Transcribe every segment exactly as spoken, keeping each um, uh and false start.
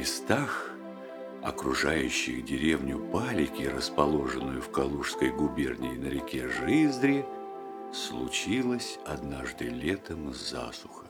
местах, окружающих деревню Палики, расположенную в Калужской губернии на реке Жиздре, случилась однажды летом засуха.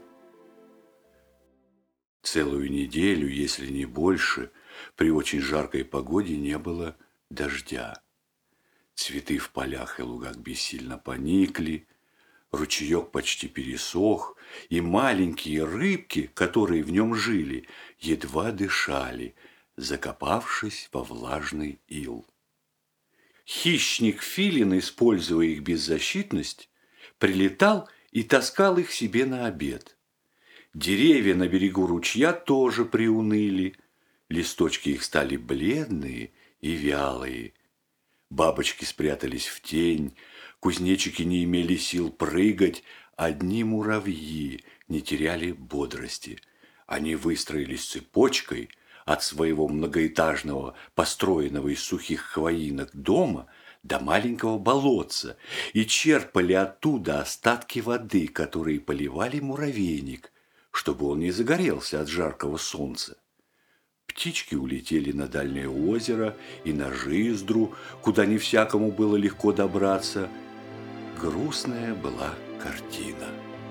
Целую неделю, если не больше, при очень жаркой погоде не было дождя. Цветы в полях и лугах бессильно поникли, ручеек почти пересох, и маленькие рыбки, которые в нем жили, едва дышали, закопавшись во влажный ил. Хищник Филин, используя их беззащитность, прилетал и таскал их себе на обед. Деревья на берегу ручья тоже приуныли, листочки их стали бледные и вялые. Бабочки спрятались в тень, кузнечики не имели сил прыгать, одни муравьи не теряли бодрости. Они выстроились цепочкой от своего многоэтажного, построенного из сухих хвоинок дома до маленького болотца и черпали оттуда остатки воды, которые поливали муравейник, чтобы он не загорелся от жаркого солнца. Птички улетели на дальнее озеро и на Жиздру, куда не всякому было легко добраться. Грустная была картина.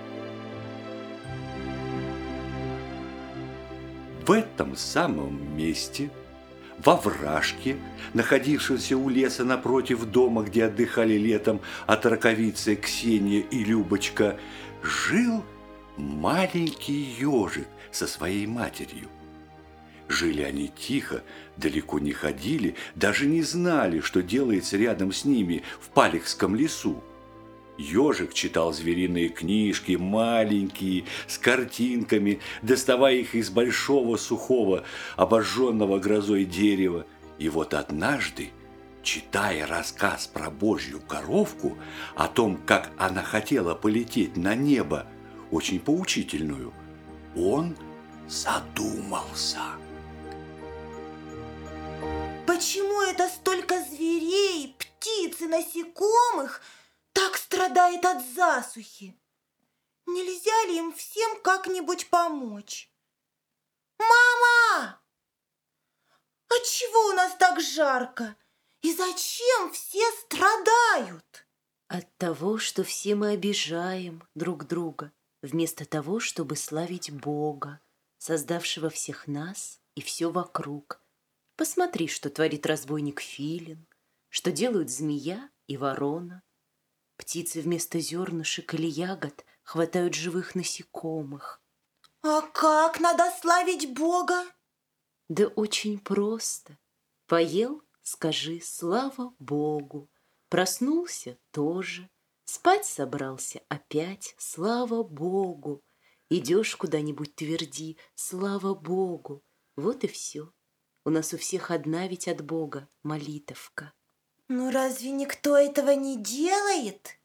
В этом самом месте, во вражке, находившемся у леса напротив дома, где отдыхали летом отраковицы Ксения и Любочка, жил маленький ежик со своей матерью. Жили они тихо, далеко не ходили, даже не знали, что делается рядом с ними в Палихском лесу. Ежик читал звериные книжки, маленькие, с картинками, доставая их из большого сухого, обожженного грозой дерева. И вот однажды, читая рассказ про Божью коровку, о том, как она хотела полететь на небо, очень поучительную, он задумался. Почему это столько зверей, птиц и насекомых так страдает от засухи? Нельзя ли им всем как-нибудь помочь? Мама! Отчего у нас так жарко? И зачем все страдают? От того, что все мы обижаем друг друга, вместо того, чтобы славить Бога, создавшего всех нас и все вокруг. Посмотри, что творит разбойник Филин, что делают змея и ворона. Птицы вместо зернышек или ягод хватают живых насекомых. А как надо славить Бога? Да очень просто. Поел — скажи «Слава Богу». Проснулся — тоже. Спать собрался — опять «Слава Богу». Идешь куда-нибудь — тверди «Слава Богу». Вот и все. У нас у всех одна ведь от Бога молитовка. Ну разве никто этого не делает?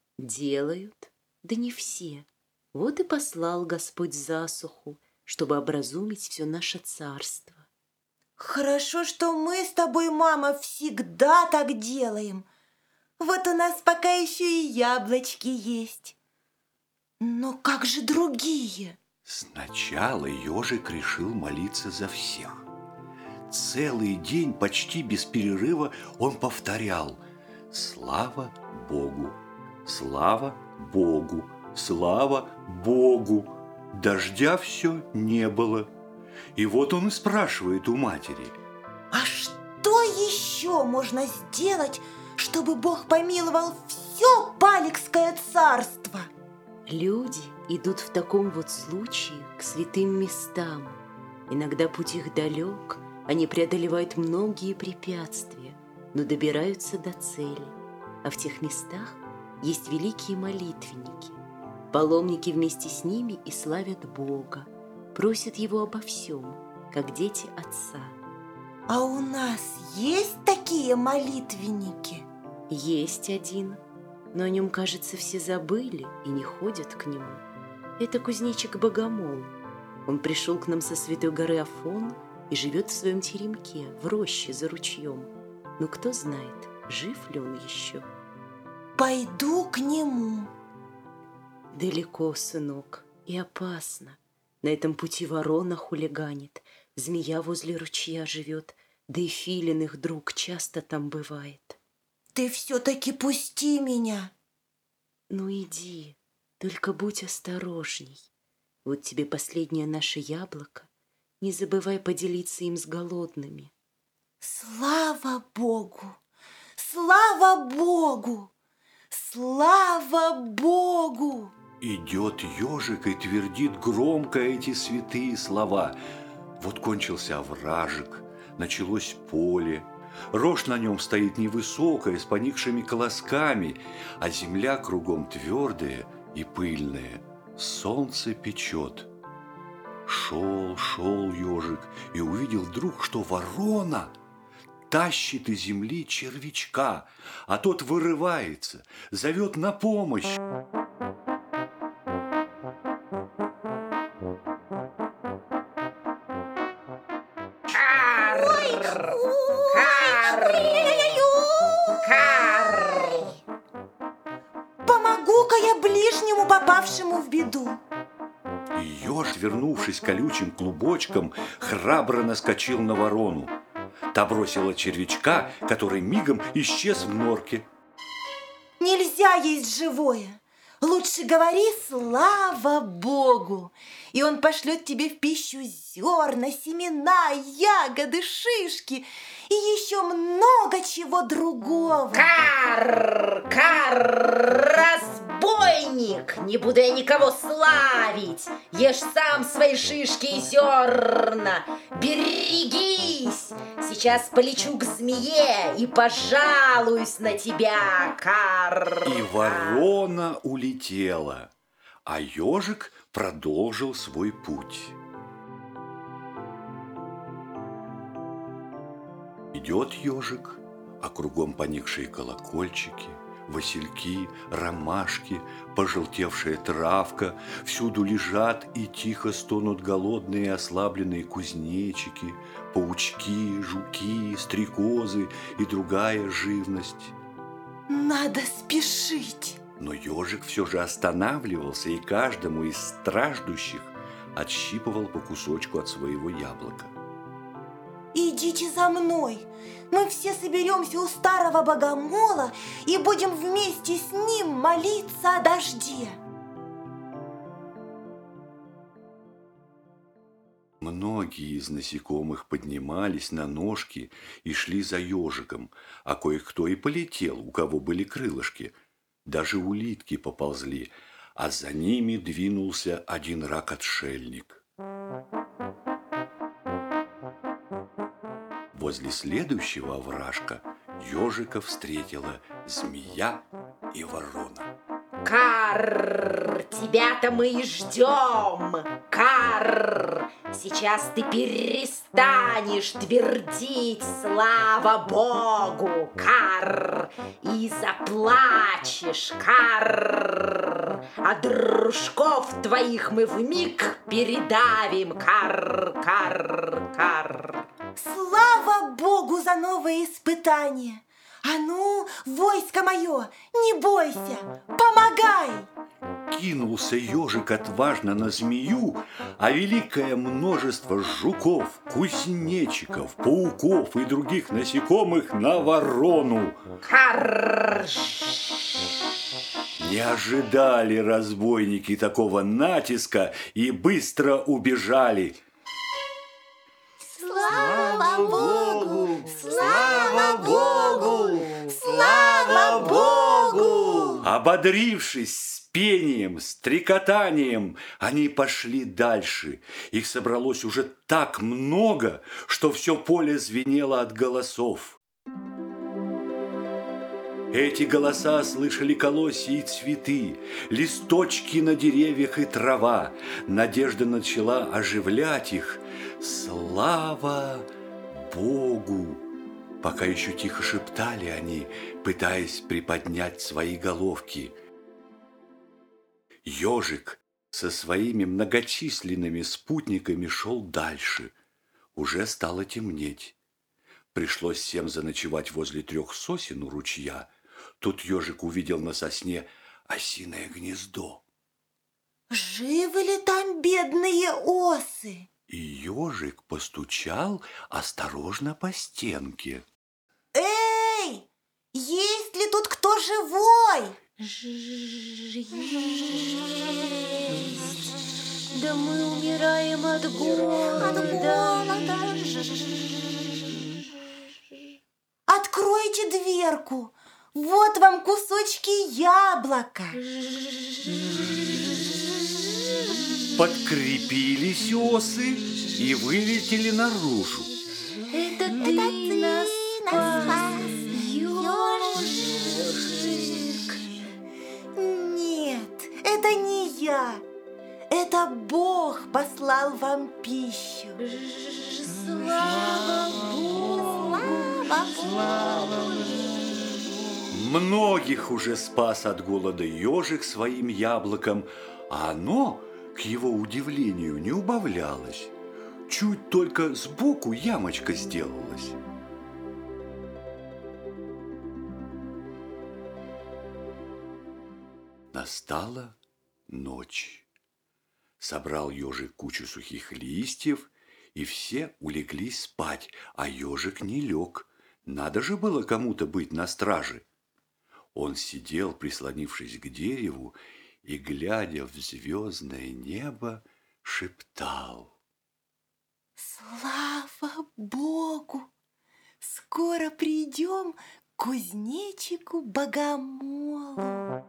Делают, да не все. Вот и послал Господь засуху, чтобы образумить все наше царство. Хорошо, что мы с тобой, мама, всегда так делаем. Вот у нас пока еще и яблочки есть. Но как же другие? Сначала ежик решил молиться за всех. Целый день почти без перерыва он повторял: «Слава Богу! Слава Богу! Слава Богу!» Дождя все не было. И вот он и спрашивает у матери: а что еще можно сделать, чтобы Бог помиловал все Палихское царство? Люди идут в таком вот случае к святым местам. Иногда путь их далек, они преодолевают многие препятствия, но добираются до цели. А в тех местах есть великие молитвенники. Паломники вместе с ними и славят Бога, просят Его обо всем, как дети Отца. А у нас есть такие молитвенники? Есть один, но о нем, кажется, все забыли и не ходят к нему. Это кузнечик Богомол. Он пришел к нам со святой горы Афон и живет в своем теремке, в роще за ручьем. Но кто знает, жив ли он еще? Пойду к нему. Далеко, сынок, и опасно. На этом пути ворона хулиганит. Змея возле ручья живет, да и филин их друг часто там бывает. Ты все-таки пусти меня. Ну иди, только будь осторожней. Вот тебе последнее наше яблоко. Не забывай поделиться им с голодными. Слава Богу! Слава Богу! Слава Богу! Идет ежик и твердит громко эти святые слова. Вот кончился овражек, началось поле. Рожь на нем стоит невысокая, с поникшими колосками, а земля кругом твердая и пыльная. Солнце печет. Шел, шел ежик и увидел вдруг, что ворона тащит из земли червячка, а тот вырывается, зовет на помощь. Помогу-ка я ближнему, попавшему в беду. И еж, вернувшись колючим клубочком, храбро наскочил на ворону. Та бросила червячка, который мигом исчез в норке. Нельзя есть живое. Лучше говори «Слава Богу», и Он пошлет тебе в пищу зерна, семена, ягоды, шишки и еще много чего другого. Кар, кар, разбойник! Не буду я никого славить. Ешь сам свои шишки и зерна. Берегись! Сейчас полечу к змее и пожалуюсь на тебя, кар. И ворона улетела, а ежик продолжил свой путь. Идет ежик, а кругом поникшие колокольчики, васильки, ромашки, пожелтевшая травка. Всюду лежат и тихо стонут голодные и ослабленные кузнечики, паучки, жуки, стрекозы и другая живность. Надо спешить. Но ежик все же останавливался и каждому из страждущих отщипывал по кусочку от своего яблока. Идите за мной. Мы все соберемся у старого богомола и будем вместе с ним молиться о дожде. Многие из насекомых поднимались на ножки и шли за ежиком, а кое-кто и полетел, у кого были крылышки. Даже улитки поползли, а за ними двинулся один рак-отшельник. Возле следующего овражка ежика встретила змея и ворона. Кар, тебя-то мы и ждем. Кар, сейчас ты перестанешь твердить «Слава Богу», Кар, и заплачешь, Кар, а дружков твоих мы вмиг передавим, Кар, Кар, Кар. Слава Богу за новое испытание! А ну, войско мое, не бойся, помогай! Кинулся ежик отважно на змею, а великое множество жуков, кузнечиков, пауков и других насекомых на ворону. Кар! Не ожидали разбойники такого натиска и быстро убежали. Слава Богу! Слава Богу! Слава Богу! Ободрившись с пением, стрекотанием, они пошли дальше. Их собралось уже так много, что все поле звенело от голосов. Эти голоса слышали колосья и цветы, листочки на деревьях и трава. Надежда начала оживлять их. Слава Богу! Пока еще тихо шептали они, пытаясь приподнять свои головки. Ежик со своими многочисленными спутниками шел дальше. Уже стало темнеть. Пришлось всем заночевать возле трех сосен у ручья. Тут ежик увидел на сосне осиное гнездо. Живы ли там бедные осы? И ежик постучал осторожно по стенке. Эй, есть ли тут кто живой? Да мы умираем от голода. От голода. Откройте дверку. Вот вам кусочки яблока. Подкрепились осы и вылетели наружу. Это ты нас спас, ежик. Нет, это не я. Это Бог послал вам пищу. Слава Богу! Слава Богу! Многих уже спас от голода ежик своим яблоком, а оно, к его удивлению, не убавлялось. Чуть только сбоку ямочка сделалась. Настала ночь. Собрал ежик кучу сухих листьев, и все улеглись спать, а ежик не лег. Надо же было кому-то быть на страже. Он сидел, прислонившись к дереву, и, глядя в звездное небо, шептал: Слава Богу! Скоро придем к кузнечику Богомолу.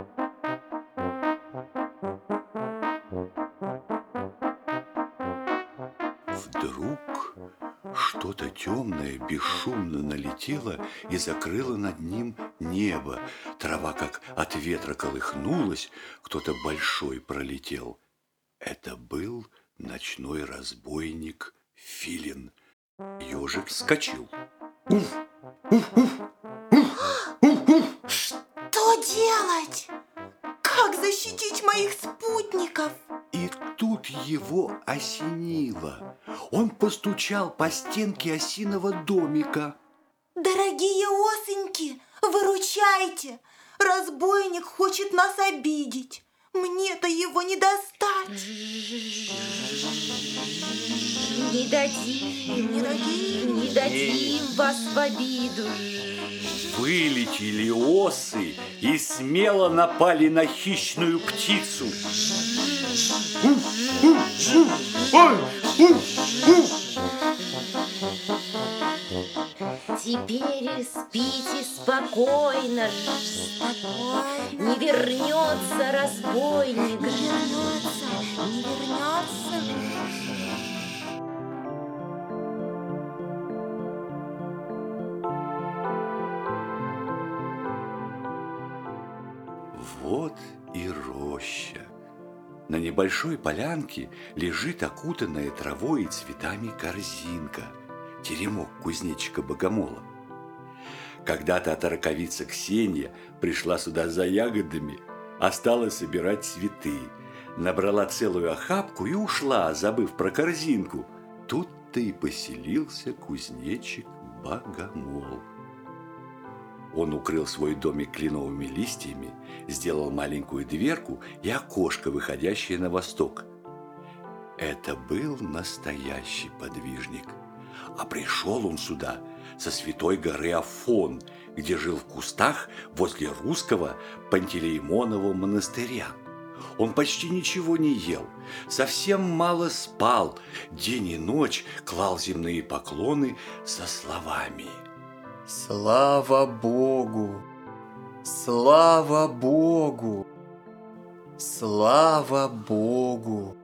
Вдруг что-то темное бесшумно налетело и закрыло над ним небо. Трава как от ветра колыхнулась, кто-то большой пролетел. Это был ночной разбойник Филин. Ежик вскочил. Уф! Уф! Уф! Уф! Уф! Что делать? Как защитить моих спутников? И тут его осенило. Он постучал по стенке осиного домика. Дорогие осеньки, выручайте! Разбойник хочет нас обидеть. Мне-то его не достать. Не дадим, Не дадим. не дадим вас в обиду. Вылетели осы и смело напали на хищную птицу. Теперь спите спокойно, не вернется разбойник. Не вернется, не вернется. Вот и роща. На небольшой полянке лежит окутанная травой и цветами корзинка, теремок кузнечика Богомола. Когда-то отороковица Ксения пришла сюда за ягодами, а стала собирать цветы. Набрала целую охапку и ушла, забыв про корзинку. Тут-то и поселился кузнечик Богомол. Он укрыл свой домик кленовыми листьями, сделал маленькую дверку и окошко, выходящее на восток. Это был настоящий подвижник. А пришел он сюда со святой горы Афон, где жил в кустах возле русского Пантелеймонового монастыря. Он почти ничего не ел, совсем мало спал, день и ночь клал земные поклоны со словами: Слава Богу! Слава Богу! Слава Богу!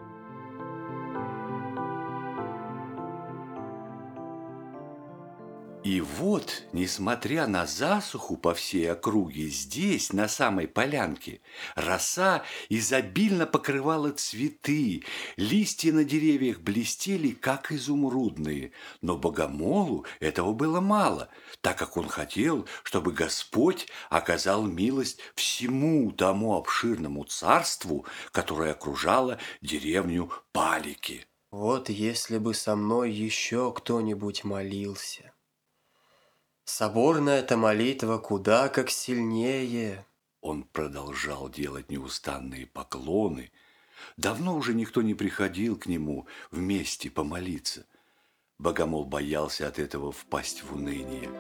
И вот, несмотря на засуху по всей округе, здесь, на самой полянке, роса изобильно покрывала цветы, листья на деревьях блестели, как изумрудные. Но Богомолу этого было мало, так как он хотел, чтобы Господь оказал милость всему тому обширному царству, которое окружало деревню Палики. Вот если бы со мной еще кто-нибудь молился. Соборная эта молитва куда как сильнее. Он продолжал делать неустанные поклоны, Давно уже никто не приходил к нему вместе помолиться. Богомол боялся от этого впасть в уныние.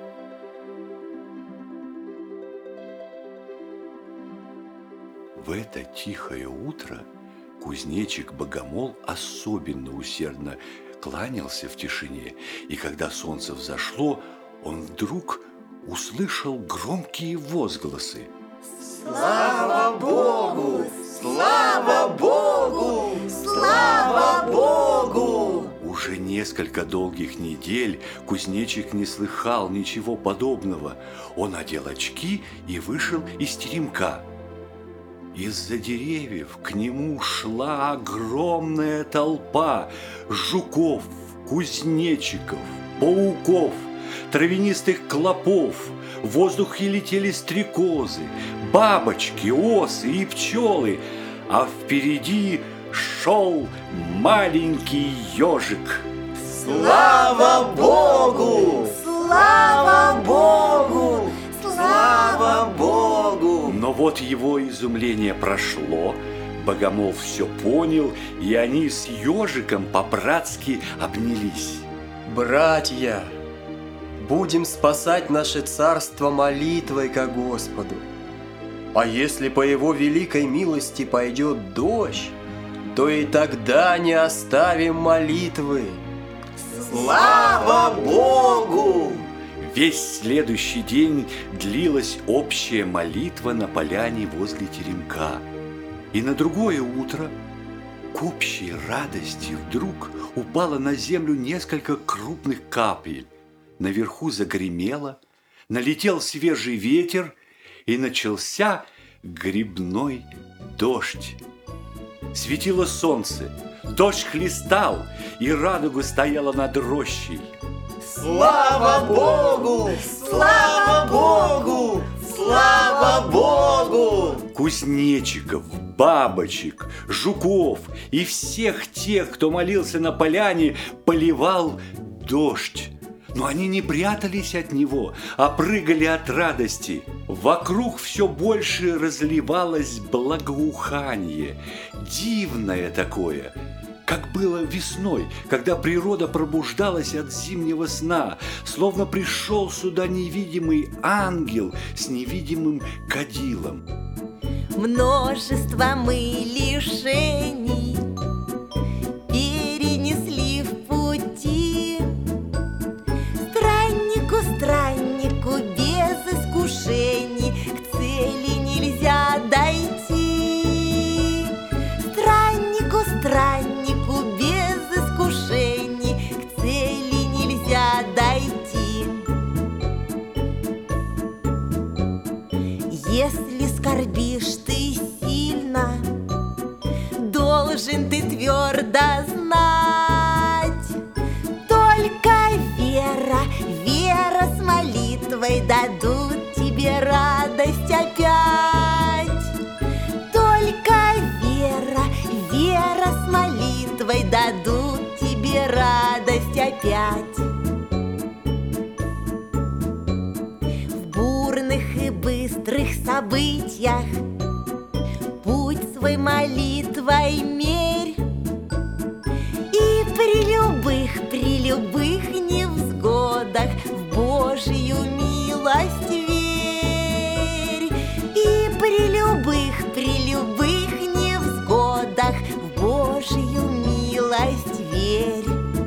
В это тихое утро кузнечик-богомол особенно усердно кланялся в тишине, и когда солнце взошло, он вдруг услышал громкие возгласы. Слава Богу! Слава Богу! Слава Богу! Уже несколько долгих недель кузнечик не слыхал ничего подобного. Он одел очки и вышел из теремка. Из-за деревьев к нему шла огромная толпа жуков, кузнечиков, пауков, травянистых клопов. В воздухе летели стрекозы, бабочки, осы и пчелы, а впереди шел маленький ежик. Слава Богу! Слава Богу! Слава Богу! Но вот его изумление прошло, Богомол все понял, и они с ежиком по-братски обнялись. Братья, будем спасать наше царство молитвой ко Господу. А если по Его великой милости пойдет дождь, то и тогда не оставим молитвы. Слава Богу! Весь следующий день длилась общая молитва на поляне возле теремка. И на другое утро к общей радости вдруг упало на землю несколько крупных капель. Наверху загремело, налетел свежий ветер, и начался грибной дождь. Светило солнце, дождь хлестал, и радуга стояла над рощей. Слава Богу! Слава Богу! Слава Богу! Кузнечиков, бабочек, жуков и всех тех, кто молился на поляне, поливал дождь. Но они не прятались от него, а прыгали от радости. Вокруг все больше разливалось благоухание, дивное такое, как было весной, когда природа пробуждалась от зимнего сна, словно пришел сюда невидимый ангел с невидимым кадилом. Множество мы лишений перенесли в пути. Страннику, страннику без искушений к цели нельзя дойти. Страннику, страннику без искушений к цели нельзя дойти. Если скорбишь ты сильно, должен ты твердо знать, только вера, вера с молитвой дадут тебе радость опять. Только вера, вера с молитвой дадут тебе радость опять. В бурных и быстрых событиях путь свой молитвой мерь, и при любых, при любых невзгодах в Божью милость верь. И при любых, при любых невзгодах в Божью милость верь.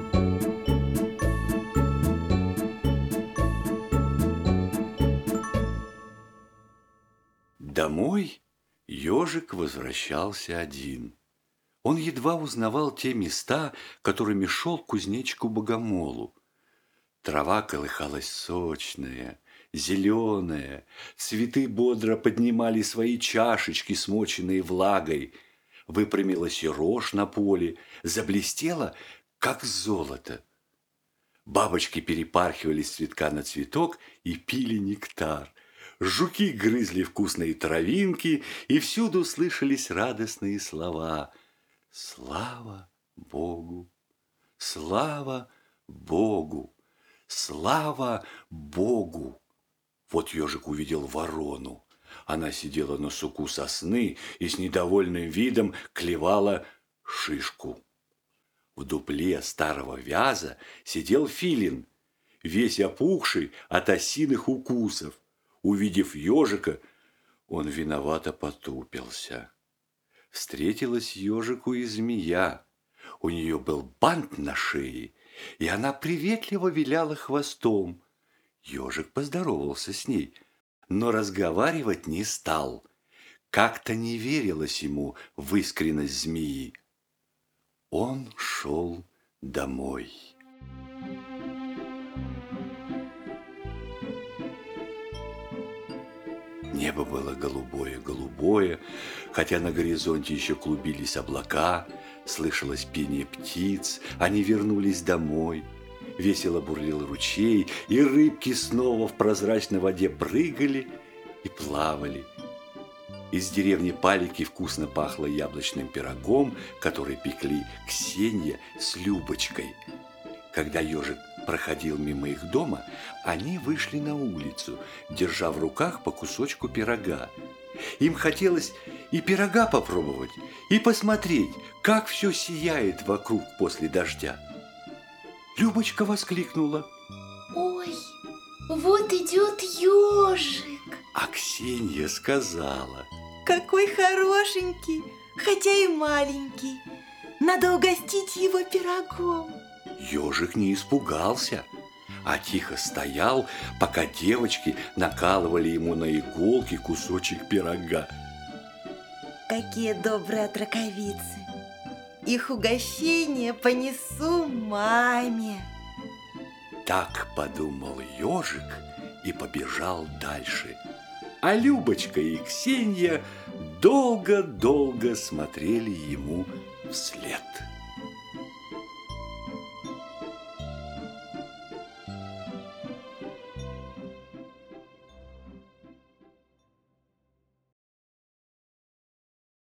Домой ежик возвращался один. Он едва узнавал те места, которыми шел к кузнечику-богомолу. Трава колыхалась сочная, зеленая, цветы бодро поднимали свои чашечки, смоченные влагой. Выпрямилась и рожь на поле, заблестела, как золото. Бабочки перепархивали с цветка на цветок и пили нектар. Жуки грызли вкусные травинки, и всюду слышались радостные слова: «Слава Богу! Слава Богу! Слава Богу!» Вот ежик увидел ворону. Она сидела на суку сосны и с недовольным видом клевала шишку. В дупле старого вяза сидел филин, весь опухший от осиных укусов. Увидев ежика, он виновато потупился. Встретилась ежику и змея. У нее был бант на шее, и она приветливо виляла хвостом. Ежик поздоровался с ней, но разговаривать не стал. Как-то не верилось ему в искренность змеи. Он шел домой. Небо было голубое-голубое, хотя на горизонте еще клубились облака, слышалось пение птиц, они вернулись домой. Весело бурлил ручей, и рыбки снова в прозрачной воде прыгали и плавали. Из деревни Палики вкусно пахло яблочным пирогом, который пекли Ксения с Любочкой. Когда ежик проходил мимо их дома, они вышли на улицу, держа в руках по кусочку пирога. Им хотелось и пирога попробовать, и посмотреть, как все сияет вокруг после дождя. Любочка воскликнула: Ой, вот идет ежик. А Ксения сказала: Какой хорошенький, хотя и маленький. Надо угостить его пирогом. Ежик не испугался, а тихо стоял, пока девочки накалывали ему на иголки кусочек пирога. Какие добрые отраковицы. Их угощение понесу маме. Так подумал ежик и побежал дальше. А Любочка и Ксения долго-долго смотрели ему вслед.